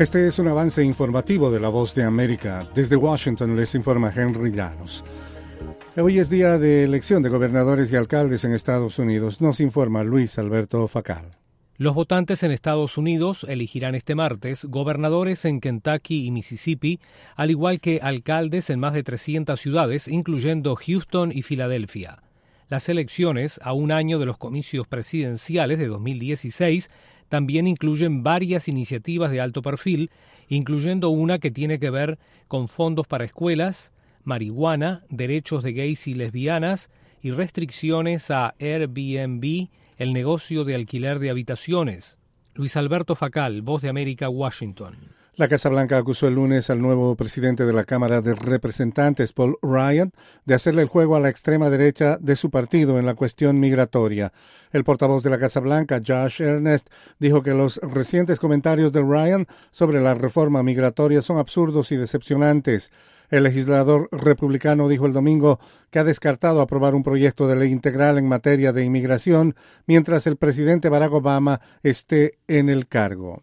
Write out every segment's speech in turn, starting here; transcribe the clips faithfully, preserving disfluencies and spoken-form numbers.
Este es un avance informativo de La Voz de América. Desde Washington les informa Henry Llanos. Hoy es día de elección de gobernadores y alcaldes en Estados Unidos, nos informa Luis Alberto Facal. Los votantes en Estados Unidos elegirán este martes gobernadores en Kentucky y Mississippi, al igual que alcaldes en más de trescientas ciudades, incluyendo Houston y Filadelfia. Las elecciones, a un año de los comicios presidenciales de dos mil dieciséis, también incluyen varias iniciativas de alto perfil, incluyendo una que tiene que ver con fondos para escuelas, marihuana, derechos de gays y lesbianas y restricciones a Airbnb, el negocio de alquiler de habitaciones. Luis Alberto Facal, Voz de América, Washington. La Casa Blanca acusó el lunes al nuevo presidente de la Cámara de Representantes, Paul Ryan, de hacerle el juego a la extrema derecha de su partido en la cuestión migratoria. El portavoz de la Casa Blanca, Josh Earnest, dijo que los recientes comentarios de Ryan sobre la reforma migratoria son absurdos y decepcionantes. El legislador republicano dijo el domingo que ha descartado aprobar un proyecto de ley integral en materia de inmigración mientras el presidente Barack Obama esté en el cargo.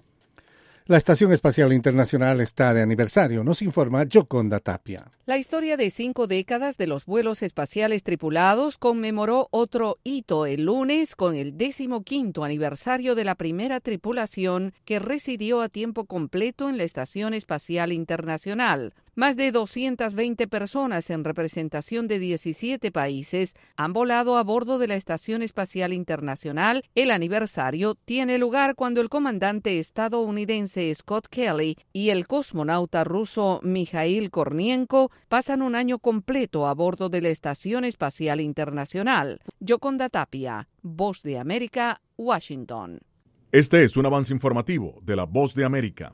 La Estación Espacial Internacional está de aniversario, nos informa Yoconda Tapia. La historia de cinco décadas de los vuelos espaciales tripulados conmemoró otro hito el lunes con el decimoquinto aniversario de la primera tripulación que residió a tiempo completo en la Estación Espacial Internacional. Más de doscientas veinte personas en representación de diecisiete países han volado a bordo de la Estación Espacial Internacional. El aniversario tiene lugar cuando el comandante estadounidense Scott Kelly y el cosmonauta ruso Mikhail Kornienko pasan un año completo a bordo de la Estación Espacial Internacional. Yoconda Tapia, Voz de América, Washington. Este es un avance informativo de la Voz de América.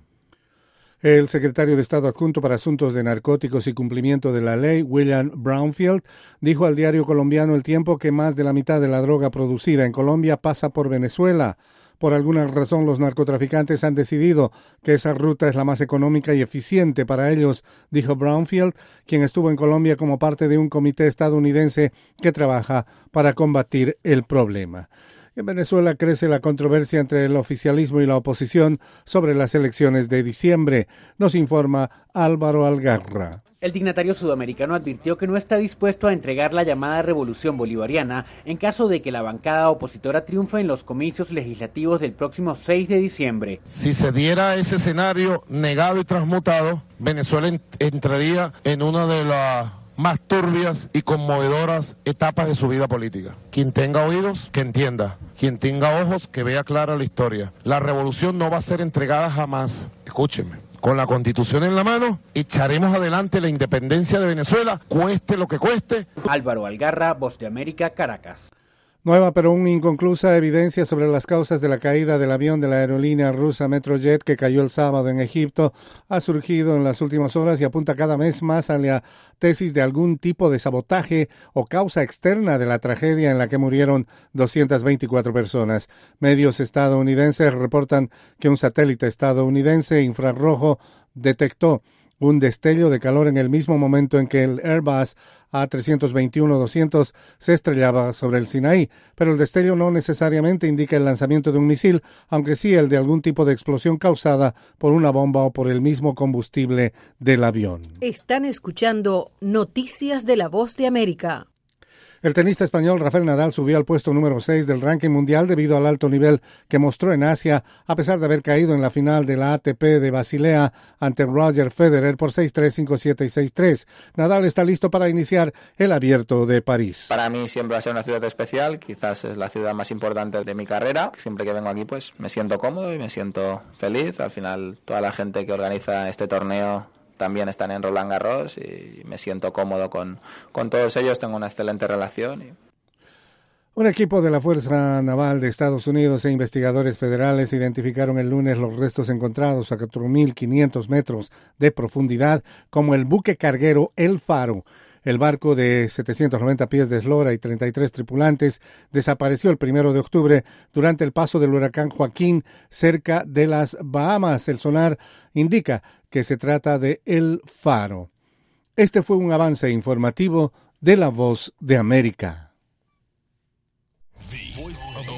El secretario de Estado adjunto para Asuntos de Narcóticos y Cumplimiento de la Ley, William Brownfield, dijo al diario colombiano El Tiempo que más de la mitad de la droga producida en Colombia pasa por Venezuela. Por alguna razón, los narcotraficantes han decidido que esa ruta es la más económica y eficiente para ellos, dijo Brownfield, quien estuvo en Colombia como parte de un comité estadounidense que trabaja para combatir el problema. En Venezuela crece la controversia entre el oficialismo y la oposición sobre las elecciones de diciembre, nos informa Álvaro Algarra. El dignatario sudamericano advirtió que no está dispuesto a entregar la llamada revolución bolivariana en caso de que la bancada opositora triunfe en los comicios legislativos del próximo seis de diciembre. Si se diera ese escenario negado y transmutado, Venezuela ent- entraría en una de las más turbias y conmovedoras etapas de su vida política. Quien tenga oídos, que entienda. Quien tenga ojos, que vea clara la historia. La revolución no va a ser entregada jamás. Escúcheme. Con la Constitución en la mano, echaremos adelante la independencia de Venezuela, cueste lo que cueste. Álvaro Algarra, Voz de América, Caracas. Nueva pero aún inconclusa evidencia sobre las causas de la caída del avión de la aerolínea rusa Metrojet que cayó el sábado en Egipto ha surgido en las últimas horas y apunta cada vez más a la tesis de algún tipo de sabotaje o causa externa de la tragedia en la que murieron doscientas veinticuatro personas. Medios estadounidenses reportan que un satélite estadounidense infrarrojo detectó un destello de calor en el mismo momento en que el Airbus A tres veintiuno doscientos se estrellaba sobre el Sinaí, pero el destello no necesariamente indica el lanzamiento de un misil, aunque sí el de algún tipo de explosión causada por una bomba o por el mismo combustible del avión. Están escuchando Noticias de la Voz de América. El tenista español Rafael Nadal subió al puesto número seis del ranking mundial debido al alto nivel que mostró en Asia, a pesar de haber caído en la final de la A T P de Basilea ante Roger Federer por seis tres, cinco siete y seis tres. Nadal está listo para iniciar el Abierto de París. Para mí siempre va a ser una ciudad especial, quizás es la ciudad más importante de mi carrera. Siempre que vengo aquí pues me siento cómodo y me siento feliz. Al final toda la gente que organiza este torneo también están en Roland Garros y me siento cómodo con, con todos ellos, tengo una excelente relación. Y... Un equipo de la Fuerza Naval de Estados Unidos e investigadores federales identificaron el lunes los restos encontrados a cuatro mil quinientos metros de profundidad como el buque carguero El Faro. El barco de setecientos noventa pies de eslora y treinta y tres tripulantes desapareció el primero de octubre durante el paso del huracán Joaquín cerca de las Bahamas. El sonar indica que se trata de El Faro. Este fue un avance informativo de La Voz de América. The Voice of